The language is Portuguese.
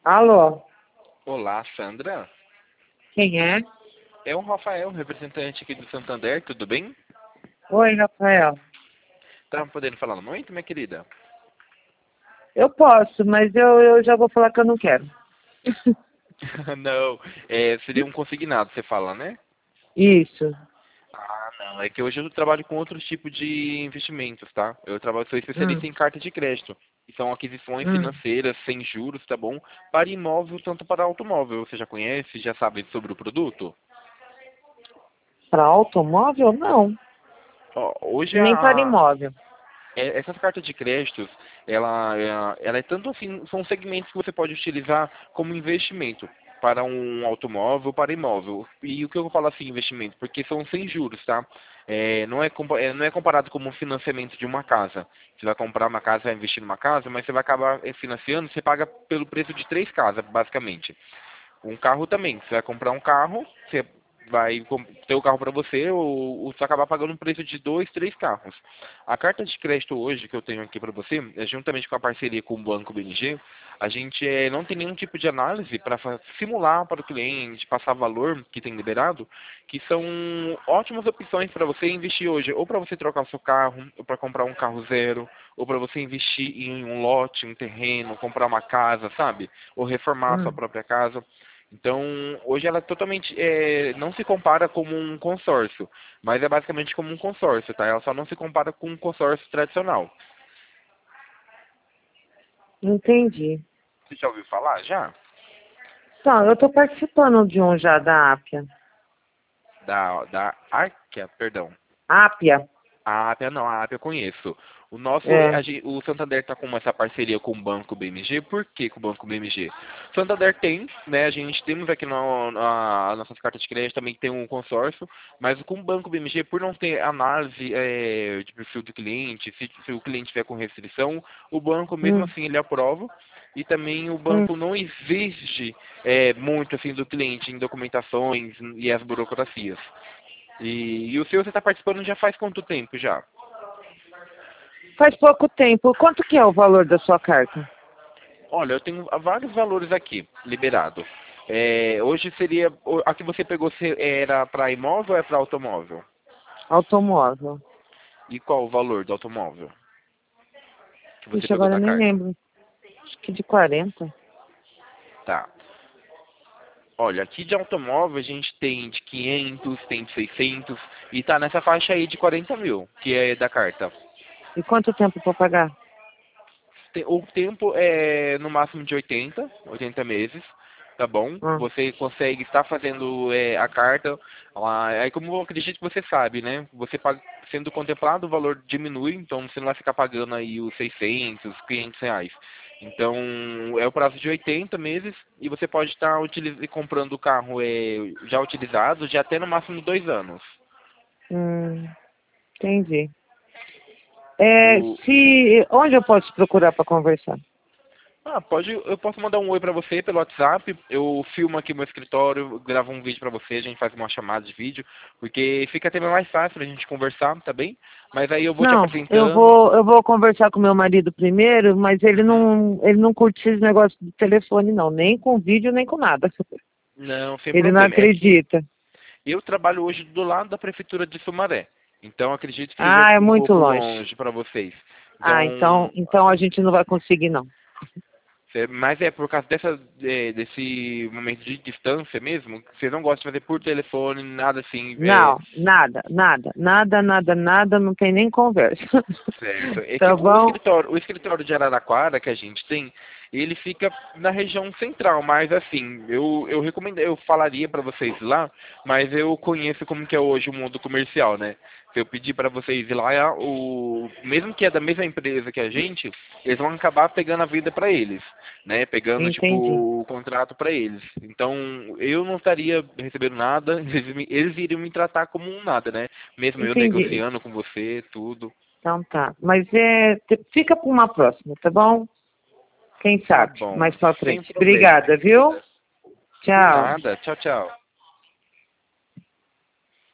Alô, Olá, Sandra. quem é? É o Rafael, representante aqui do Santander, tudo bem? Oi, Rafael. Tá podendo falar muito, minha querida? Eu posso, mas eu já vou falar que eu não quero. Não, seria um consignado, você fala, né? Isso. Ah, não, é que hoje eu trabalho com outros tipos de investimentos, tá? Sou especialista Hum, em carta de crédito. E são aquisições hum. financeiras sem juros, tá bom? Para imóvel, tanto para automóvel. Você já conhece, já sabe sobre o produto? Para automóvel, não. Ó, hoje Nem para imóvel. essas cartas de créditos, ela é tanto assim, são segmentos que você pode utilizar como investimento para um automóvel, para imóvel. E o que eu falo assim, investimento? Porque são sem juros, tá? Não é comparado como um financiamento de uma casa. Você vai comprar uma casa, vai investir numa casa, mas você vai acabar financiando, você paga pelo preço de 3 casas, basicamente. Um carro também. Você vai comprar um carro, você vai ter o carro para você ou você acabar pagando um preço de 2, 3 carros. A carta de crédito hoje que eu tenho aqui para você, juntamente com a parceria com o Banco BMG, a gente não tem nenhum tipo de análise para simular para o cliente, passar valor que tem liberado, que são ótimas opções para você investir hoje, ou para você trocar o seu carro, ou para comprar um carro zero, ou para você investir em um lote, um terreno, comprar uma casa, sabe? Ou reformar a sua Hum. própria casa. Então, hoje ela totalmente não se compara como um consórcio, mas é basicamente como um consórcio, tá? Ela só não se compara com um consórcio tradicional. Entendi. Você já ouviu falar? Já? Então, eu estou participando de um já da Ápia. Da Arquia, perdão. Ápia? A APA não, a APA eu conheço. O nosso, É. o Santander está com essa parceria com o Banco BMG. Por que com o Banco BMG? O Santander tem, né? A gente temos aqui na nossas cartas de crédito também tem um consórcio, mas com o Banco BMG, por não ter análise de perfil do cliente, se o cliente tiver com restrição, o banco mesmo Hum, assim ele aprova. E também o hum. banco não exige muito assim do cliente em documentações e as burocracias. E o seu você está participando já faz quanto tempo já? Faz pouco tempo. Quanto que é o valor da sua carta? Olha, eu tenho vários valores aqui, liberado. Hoje seria. A que você pegou era para imóvel ou é para automóvel? Automóvel. E qual o valor do automóvel que você Ixi, pegou agora eu da nem carta? lembro. Acho que de 40. Tá. Olha, aqui de automóvel a gente tem de 500, tem de 600 e tá nessa faixa aí de 40 mil, que é da carta. E quanto tempo para pagar? O tempo é no máximo de 80 meses, tá bom? Hum. Você consegue estar fazendo a carta, aí como eu acredito que você sabe, né? Você paga, sendo contemplado, o valor diminui, então você não vai ficar pagando aí os 600, 500 reais. Então, é o prazo de 80 meses e você pode estar comprando o carro já utilizado, já até no máximo 2 anos. Hum, entendi. O, Onde eu posso procurar para conversar? eu posso mandar um oi pra você pelo WhatsApp, eu filmo aqui meu escritório, gravo um vídeo pra você, a gente faz uma chamada de vídeo, porque fica até mais fácil a gente conversar, tá bem? Mas aí eu vou te Não, apresentando. eu vou conversar com meu marido primeiro, mas Uhum. ele não curte esse negócio do telefone, não, nem com vídeo, nem com nada. Não, sem Ele não problema. É que acredita. eu trabalho hoje do lado da prefeitura de Sumaré, então acredito que seja Ah, é um muito pouco longe. longe pra vocês. Ah, Então, então a gente não vai conseguir, não. mas é por causa desse momento de distância mesmo, que você não gosta de fazer por telefone, nada assim. Não, nada, nada, nada, nada, nada, não tem nem conversa. Certo. É que Tá bom? o escritório de Araraquara que a gente tem, ele fica na região central, mas assim, eu recomendo, eu falaria para vocês ir lá, mas eu conheço como que é hoje o mundo comercial, né? Se eu pedir para vocês ir lá, mesmo que é da mesma empresa que a gente, eles vão acabar pegando a vida para eles, né? Pegando tipo Entendi, o contrato para eles. Então, eu não estaria recebendo nada, eles iriam me tratar como um nada, né? Mesmo eu entendi. negociando com você, tudo. Então tá. Mas fica para uma próxima, tá bom? Quem Tá sabe, bom, mais pra sem frente. problema, minha Obrigada, viu? querida. Por Tchau. nada. Tchau, tchau.